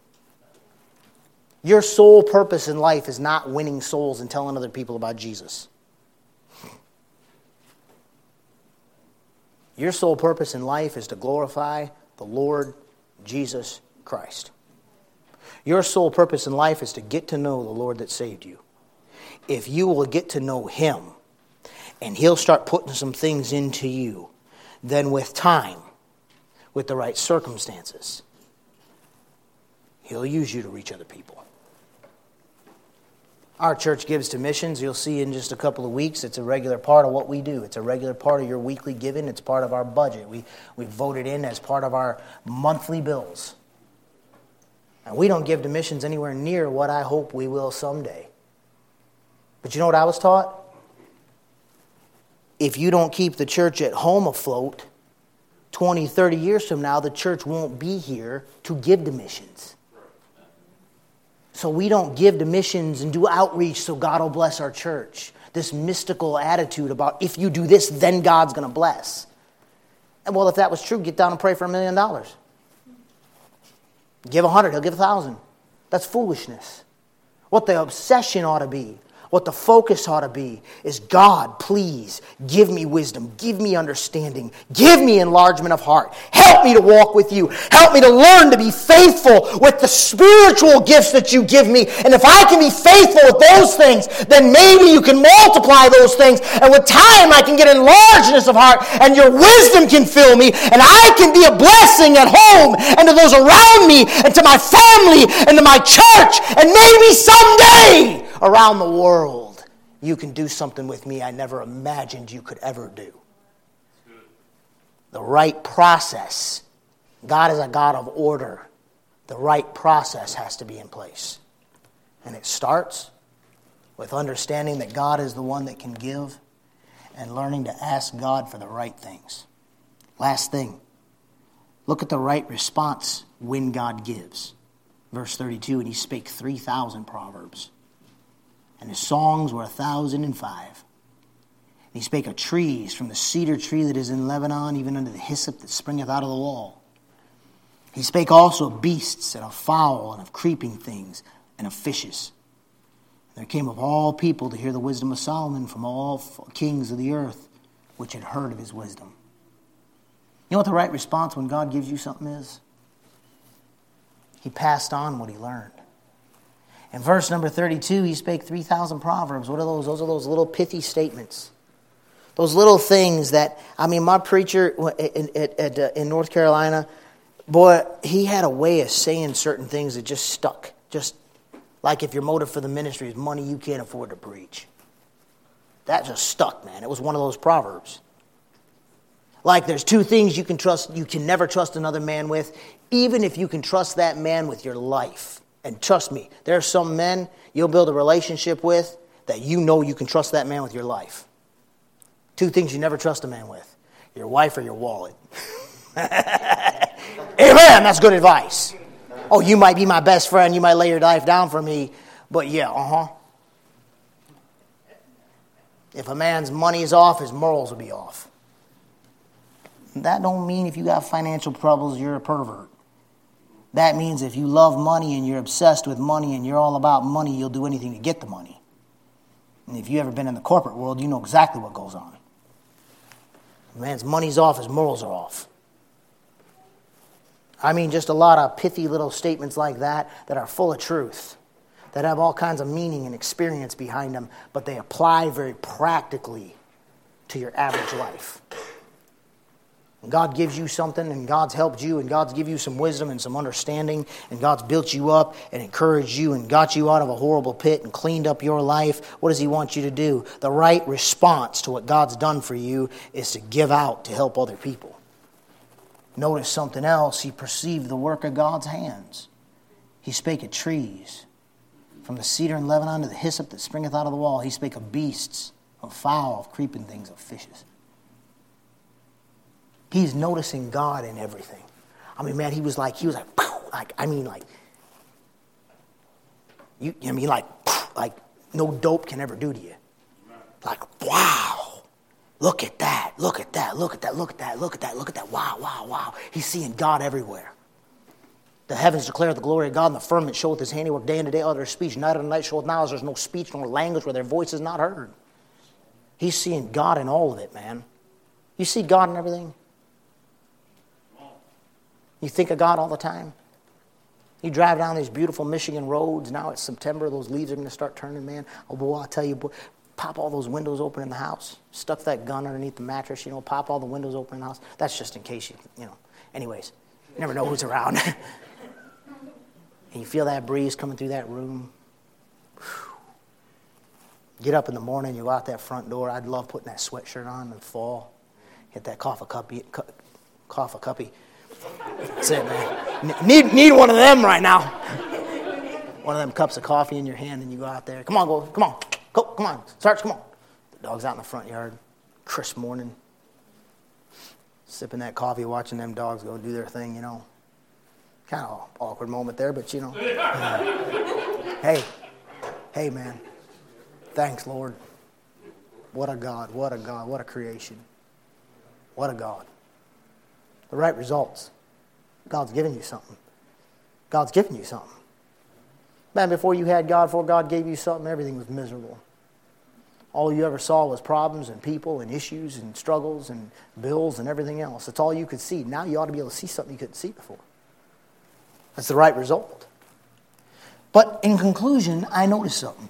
Your sole purpose in life is not winning souls and telling other people about Jesus. Your sole purpose in life is to glorify the Lord Jesus Christ. Your sole purpose in life is to get to know the Lord that saved you. If you will get to know Him, and He'll start putting some things into you, then with time, with the right circumstances, He'll use you to reach other people. Our church gives to missions. You'll see in just a couple of weeks. It's a regular part of what we do. It's a regular part of your weekly giving. It's part of our budget. We voted in as part of our monthly bills. And we don't give to missions anywhere near what I hope we will someday. But you know what I was taught? If you don't keep the church at home afloat, 20, 30 years from now, the church won't be here to give to missions. So we don't give to missions and do outreach so God will bless our church. This mystical attitude about if you do this, then God's going to bless. And well, if that was true, get down and pray for $1 million. Give 100, He'll give 1,000. That's foolishness. What the obsession ought to be, what the focus ought to be, is God, please give me wisdom, give me understanding, give me enlargement of heart. Help me to walk with you. Help me to learn to be faithful with the spiritual gifts that you give me. And if I can be faithful with those things, then maybe you can multiply those things. And with time, I can get enlargedness of heart, and your wisdom can fill me, and I can be a blessing at home and to those around me and to my family and to my church, and maybe someday around the world, you can do something with me I never imagined you could ever do. The right process. God is a God of order. The right process has to be in place. And it starts with understanding that God is the one that can give and learning to ask God for the right things. Last thing. Look at the right response when God gives. Verse 32, and He spake 3,000 proverbs. And His songs were 1,005. And He spake of trees, from the cedar tree that is in Lebanon, even unto the hyssop that springeth out of the wall. He spake also of beasts, and of fowl, and of creeping things, and of fishes. And there came of all people to hear the wisdom of Solomon from all kings of the earth, which had heard of his wisdom. You know what the right response when God gives you something is? He passed on what he learned. In verse number 32, he spake 3,000 proverbs. What are those? Those are those little pithy statements. Those little things that, my preacher in North Carolina, boy, he had a way of saying certain things that just stuck. Just like if your motive for the ministry is money you can't afford to preach. That just stuck, man. It was one of those proverbs. Like there's two things you can never trust another man with, even if you can trust that man with your life. And trust me, there are some men you'll build a relationship with that you know you can trust that man with your life. Two things you never trust a man with: your wife or your wallet. Amen, that's good advice. Oh, you might be my best friend, you might lay your life down for me, but yeah, If a man's money is off, his morals will be off. That don't mean if you got financial troubles, you're a pervert. That means if you love money and you're obsessed with money and you're all about money, you'll do anything to get the money. And if you've ever been in the corporate world, you know exactly what goes on. If a man's money's off, his morals are off. Just a lot of pithy little statements like that are full of truth, that have all kinds of meaning and experience behind them, but they apply very practically to your average life. God gives you something, and God's helped you, and God's give you some wisdom and some understanding, and God's built you up and encouraged you and got you out of a horrible pit and cleaned up your life. What does He want you to do? The right response to what God's done for you is to give out to help other people. Notice something else. He perceived the work of God's hands. He spake of trees, from the cedar in Lebanon to the hyssop that springeth out of the wall. He spake of beasts, of fowl, of creeping things, of fishes. He's noticing God in everything. He was like, no dope can ever do to you. Like, wow, look at that, look at that, look at that, look at that, look at that, look at that, wow, wow, wow. He's seeing God everywhere. The heavens declare the glory of God, and the firmament showeth His handiwork. Day unto day utter speech, night unto night showeth knowledge. There's no speech nor language where their voice is not heard. He's seeing God in all of it, man. You see God in everything? You think of God all the time? You drive down these beautiful Michigan roads. Now it's September. Those leaves are going to start turning, man. Oh, boy, I'll tell you, boy, pop all those windows open in the house. Stuck that gun underneath the mattress, pop all the windows open in the house. That's just in case Anyways, you never know who's around. And you feel that breeze coming through that room. Get up in the morning, you go out that front door. I'd love putting that sweatshirt on in the fall. Get that coffee cuppy. That's it, man. Need one of them right now. One of them cups of coffee in your hand, and you go out there. Come on, come on, Sarge, come on. The dog's out in the front yard, crisp morning. Sipping that coffee, watching them dogs go do their thing, Kind of an awkward moment there, but Hey, man. Thanks, Lord. What a God, what a God, what a creation. What a God. The right results. God's given you something. God's given you something. Man, before you had God, before God gave you something, everything was miserable. All you ever saw was problems and people and issues and struggles and bills and everything else. That's all you could see. Now you ought to be able to see something you couldn't see before. That's the right result. But in conclusion, I noticed something.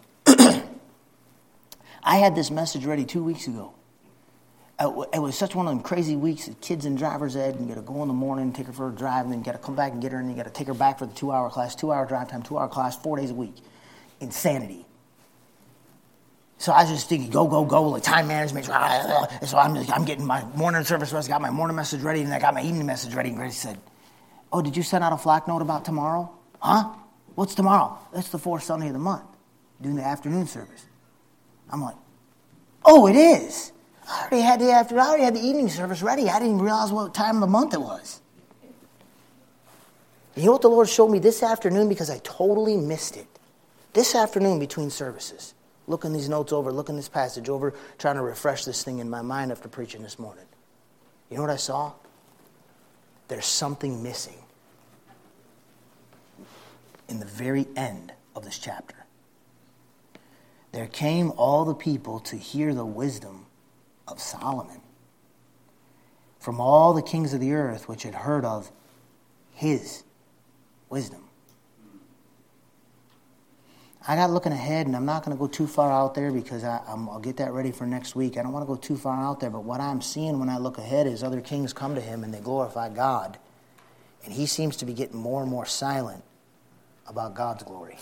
I had this message ready 2 weeks ago. It was such one of them crazy weeks. The kids in driver's ed, and you got to go in the morning, take her for a drive, and then you got to come back and get her, and you got to take her back for the 2-hour class, 2-hour drive time, 2-hour class, 4 days a week. Insanity. So I was just thinking, go, like time management. So I'm getting my morning service ready. I got my morning message ready, and I got my evening message ready. And Grace said, "Oh, did you send out a Flack note about tomorrow?" "Huh? What's tomorrow?" "That's the fourth Sunday of the month, doing the afternoon service." I'm like, "Oh, it is. I already had the evening service ready. I didn't even realize what time of the month it was." You know what the Lord showed me this afternoon, because I totally missed it. This afternoon between services, looking these notes over, looking this passage over, trying to refresh this thing in my mind after preaching this morning. You know what I saw? There's something missing in the very end of this chapter. There came all the people to hear the wisdom of Solomon from all the kings of the earth, which had heard of his wisdom. I got looking ahead, and I'm not going to go too far out there because I'll get that ready for next week. I don't want to go too far out there, but what I'm seeing when I look ahead is other kings come to him and they glorify God, and he seems to be getting more and more silent about God's glory.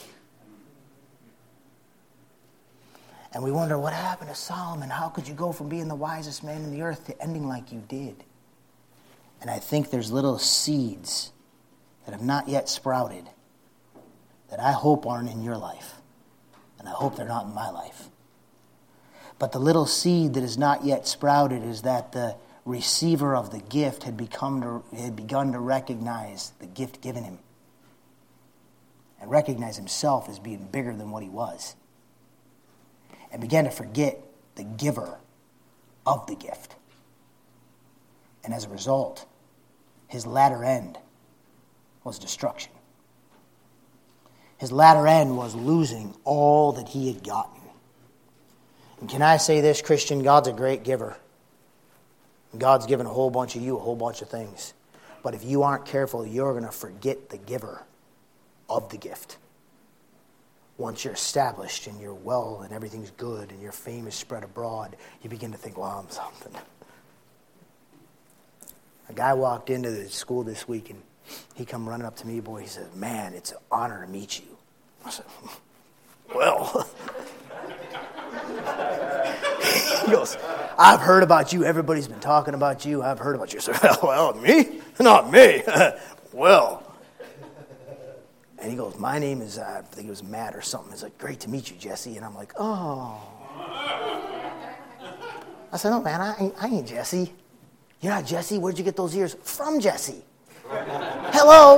And we wonder, what happened to Solomon? How could you go from being the wisest man in the earth to ending like you did? And I think there's little seeds that have not yet sprouted that I hope aren't in your life. And I hope they're not in my life. But the little seed that is not yet sprouted is that the receiver of the gift had begun to recognize the gift given him. And recognize himself as being bigger than what he was. And began to forget the giver of the gift. And as a result, his latter end was destruction. His latter end was losing all that he had gotten. And can I say this, Christian? God's a great giver. God's given a whole bunch of you a whole bunch of things. But if you aren't careful, you're going to forget the giver of the gift. Once you're established and you're well and everything's good and your fame is spread abroad, you begin to think, well, I'm something. A guy walked into the school this week and he come running up to me, boy, he said, "Man, it's an honor to meet you." I said, "Well." He goes, "I've heard about you. Everybody's been talking about you. I've heard about you." I said, "Well, me? Not me." "Well." And he goes, "My name is, I think it was Matt or something." He's like, "Great to meet you, Jesse." And I'm like, "Oh." I said, "No, man, I ain't Jesse." "You're not Jesse? Where'd you get those ears?" "From Jesse." "Hello."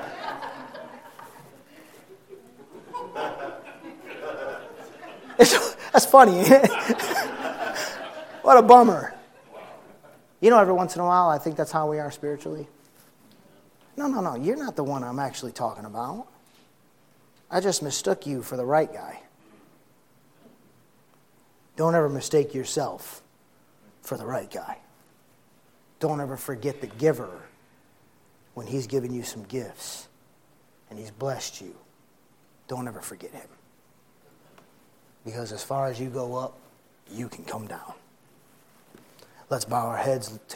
That's funny, ain't it? What a bummer. You know, every once in a while, I think that's how we are spiritually. No, you're not the one I'm actually talking about. I just mistook you for the right guy. Don't ever mistake yourself for the right guy. Don't ever forget the giver when he's given you some gifts and he's blessed you. Don't ever forget him. Because as far as you go up, you can come down. Let's bow our heads to